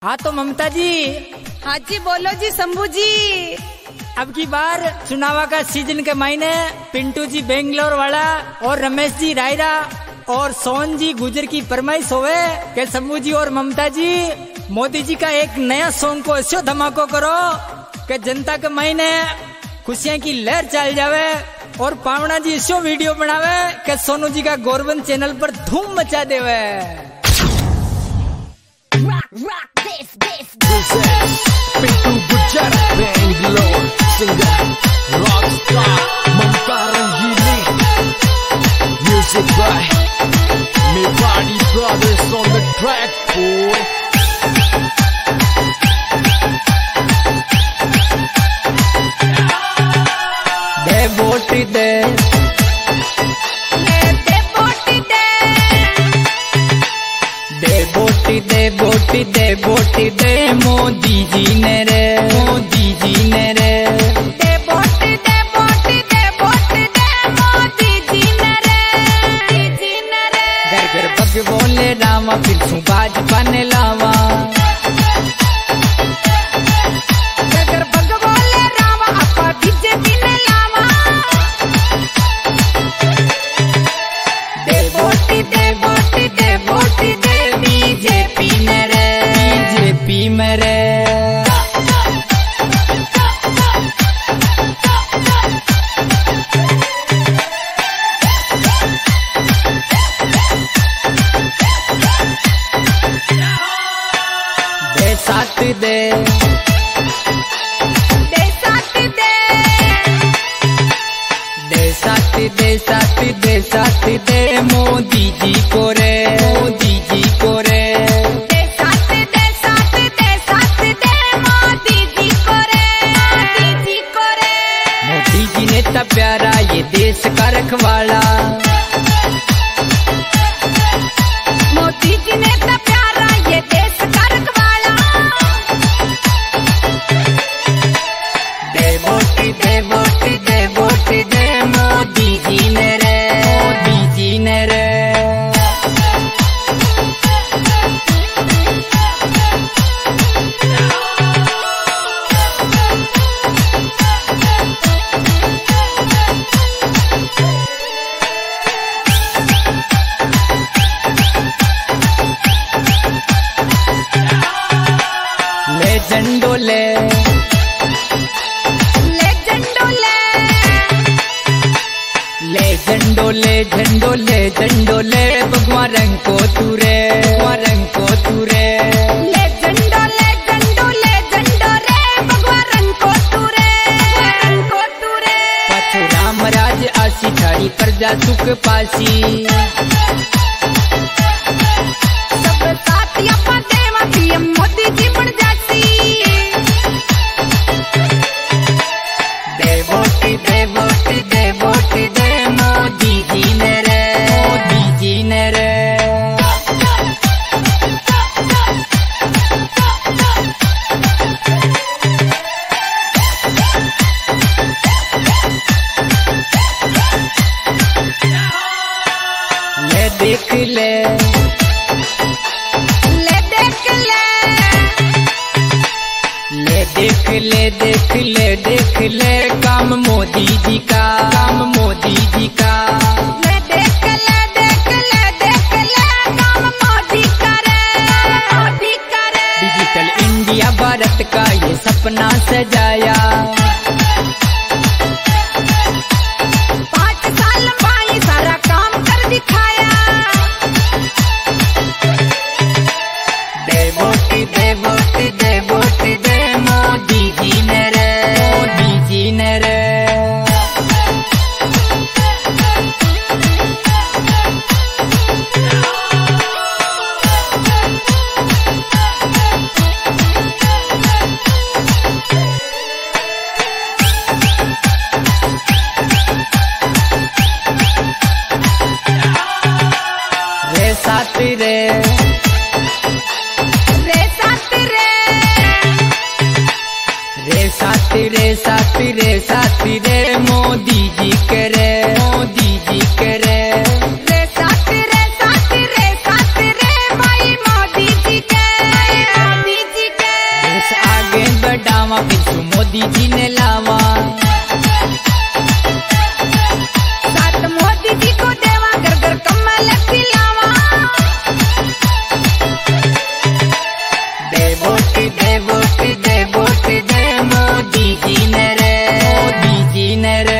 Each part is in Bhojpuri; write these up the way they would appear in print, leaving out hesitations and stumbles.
हाँ तो ममता जी। हाँ जी बोलो जी शंभू जी। अब की बार चुनावा का सीजन के महीने पिंटू जी बेंगलोर वाला और रमेश जी रायरा और सोन जी गुजर की फरमाइश होवे कि शंभू जी और ममता जी मोदी जी का एक नया सॉन्ग को ऐसे धमाको करो कि जनता के महीने खुशियां की लहर चल जावे और पावना जी ऐसे वीडियो बनावे कि सोनू जी का गौरवन चैनल पर धूम मचा देवे। Pintu Gujar Bangalore singer rockstar Mamta Rangini, music by Mewadi Brothers on the track, boy. दे वोट दे वोट दे मोदी जी ने रे, मोदी जी ने रे। दे वोट दे मोदी जी ने रे, जी ने रे। घर घर पग बोले रामा फिर सुबाज पाने लावा। घर घर पग बोले रामा अपा बीजेपी ने लावा। दे वोट दे बीजेपी ने रे, बीजेपी में रे। साथ दे साथ दे मोदी जी को रे, मोदी जी को रे। साथ दे मोदी जी को रे, मोदी जी को रे। मोदी जी नेता प्यारा ये देश का रखवाला। मोदी जी नेता प्यारा ये देश का रखवाला। दे वोट दे मोदी जी ने रे, मोदी जी ने रे। ले झंडोले झंडोले भगवान रंग को तूरे, भगवान रंग को तूरे। ले झंडोले भगवान रंग को तूरे, रंग को तूरे। पाछो राम राज आसी थारी प्रजा सुख पासी। सब साथी अपा देवा पीएम मोदी जी बन जासी। दे वोट दे मोदी जी ने रे, मोदी जी ने रे। ले देख ले देख ले काम मोदी जी का, काम मोदी जी का। ले देख ले काम मोदी करे, मोदी करे। डिजिटल इंडिया भारत का ये सपना सजाया। 5 साल में सारा काम कर दिखाया। दे वोट दे मोदी जी ने रे, मोदी जी ने रे। साथ रे साथ रे मोदी जी करे, मोदी जी करे। साथ रे भाई मोदी जी के, मोदी जी जावा फिर तू मोदी जी ने लावा। साथ मोदी जी को देवा घर घर कमल खिलावा। दे वोट दे वोट दे वोट दे मोदी जी ने रे, मोदी जी ने रे।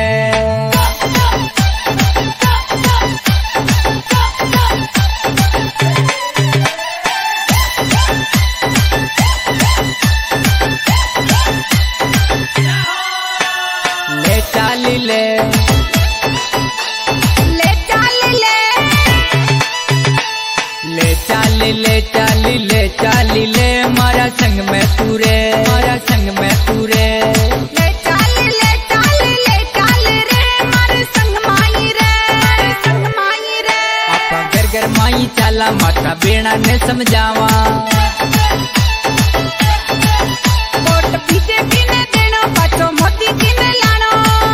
ले चाल ले ले चाल ले ले चाल ले चाल ले चाल ले मारा संग में तू रे, मारा संग में तू रे। ले चाल ले चाल ले चाल रे मारे संग माई रे, मारे संग माई रे। आपा घर घर माई चाला माता बेड़ा ने समझावा। वोट बीजेपी ने देनो पाछो मोदी जी ने लानो।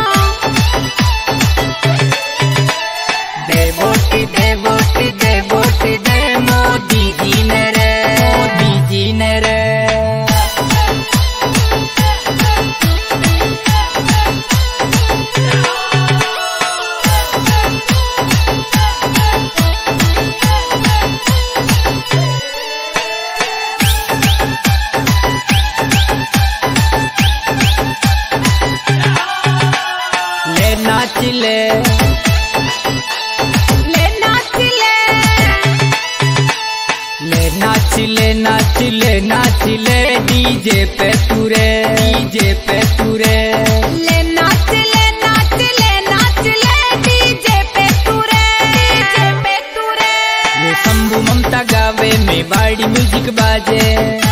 दे वोट दे वोट दे वोट दे मोदी जी ने रे, मोदी जी ने रे। ले नाच ले ले नाच ले ले नाच ले नाच ले नाच ले डीजे पे तू रे, डीजे पे तू रे। ले नाच ले नाच ले नाच ले डीजे पे तू रे, डीजे पे तू रे। ये शंभू ममता गावे में बाड़ी म्यूजिक बाजे।